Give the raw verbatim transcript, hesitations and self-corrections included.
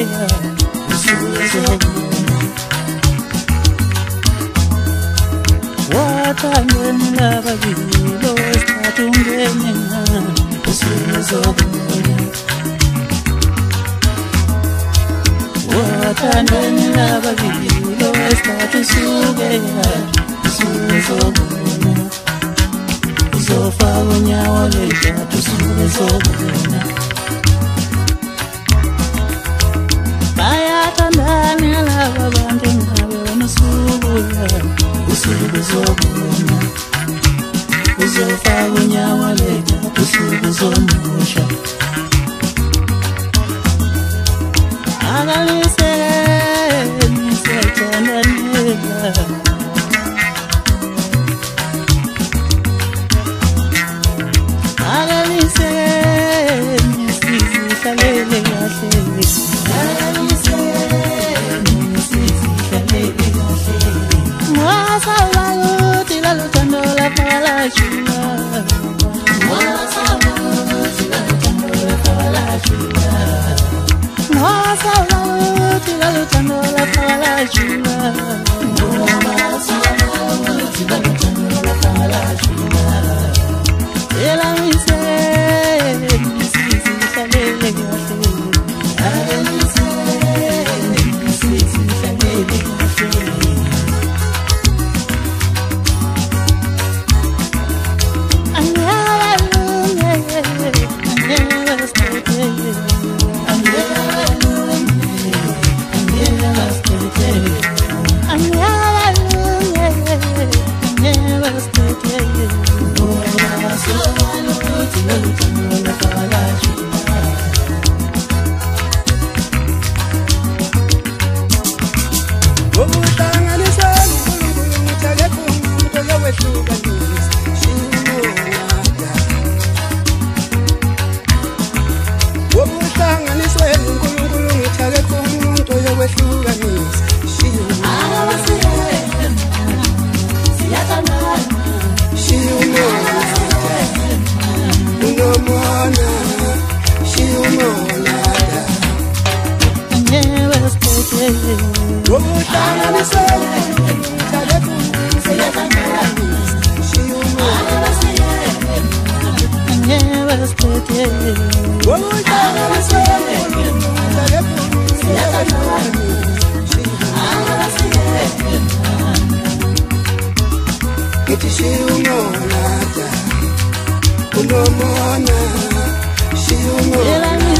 Wathandweni lababili lowesithathu ungene usuzobona. Wathandweni lababili lowesithathu usuke usuzobona. Uzofaka unyawo lwethathu usuzobona. Bayathandana laba bantu ngabe wena usubuya usuzobona. Uzofaka unyawo lwethathu usuzobona. Agaliseni sethandanela Agaliseni sizihlalele kahle Agaliseni sizihlalele kahle Mwasala ukuthi laluthando lapha lajula Mwasala ukuthi laluthando lapha lajula Mwasala ukuthi laluthando lapha lajula Mwasala ukuthi laluthando lapha lajula Ela miseni sizihlalele kahle Agaliseni sizihlalele kahle She